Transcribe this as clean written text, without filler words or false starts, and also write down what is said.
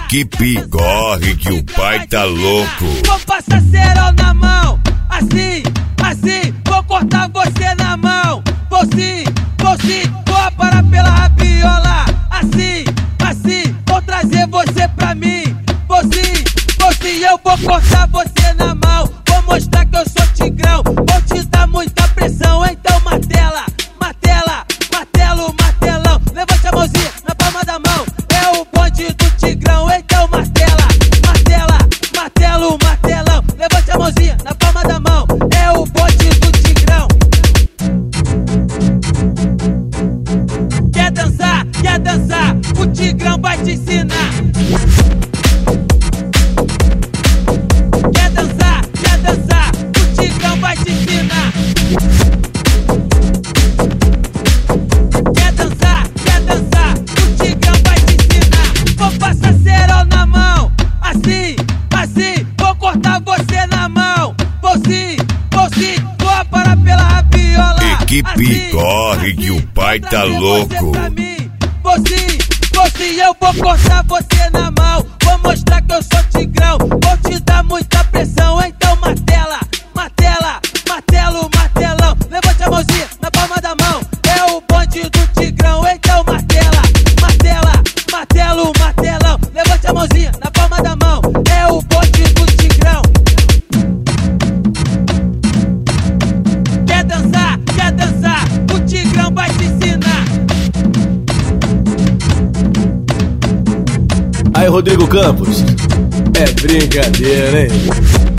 Equipe corre que o pai tá louco. Vou passar cerol na mão, assim, assim, vou cortar você na mão. Vou sim, vou aparar pela rabiola. Assim, assim, vou trazer você pra mim. Vou sim, eu vou cortar você na mão. Vou mostrar que eu sou tigrão, vou te dar muita pressão. Então martela, martela, martelo, martelão. Levante a mãozinha na palma da mão, é o bonde do tigrão. Então martela, martela, martelo, martelão. Levante a mãozinha na palma da mão, é o bonde do tigrão. Quer dançar, quer dançar, o tigrão vai te ensinar. Quer dançar, o tigrão vai te ensinar. Quer dançar, o tigrão vai te ensinar. Vou passar cerol na mão, assim, assim, vou cortar você na mão. Vou sim, vou aparar pela rabiola. Equipe assim, corre que o pai tá louco. Vou sim, eu vou cortar você na mão. Vou mostrar que eu sou tigrão, vou te dar muita pressão. Então martela, martela, martelo, martelão. Levante a mãozinha na palma da mão, é o bonde do tigrão. Então martela, martela, martelo, martelão. Levante a mãozinha na palma da mão, é o bonde do tigrão. Quer dançar, o tigrão vai te ensinar. Aí, Rodrigo Campos, é brincadeira, hein?